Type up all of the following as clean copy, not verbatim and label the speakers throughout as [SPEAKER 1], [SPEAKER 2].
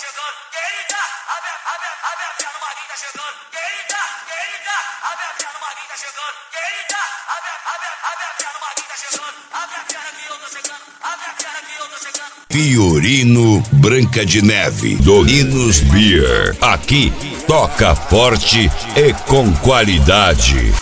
[SPEAKER 1] chegando. Eita, a minha perna no maguinho tá chegando. Eita, a minha perna no maguinho tá chegando. Eita, a minha perna no maguinho tá chegando. A minha perna que eu tô chegando. A minha perna que eu tô chegando.
[SPEAKER 2] Fiorino Branca de Neve, Dorinos Beer. Aqui toca forte e com qualidade.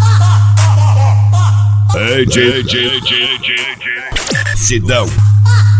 [SPEAKER 2] Sidão.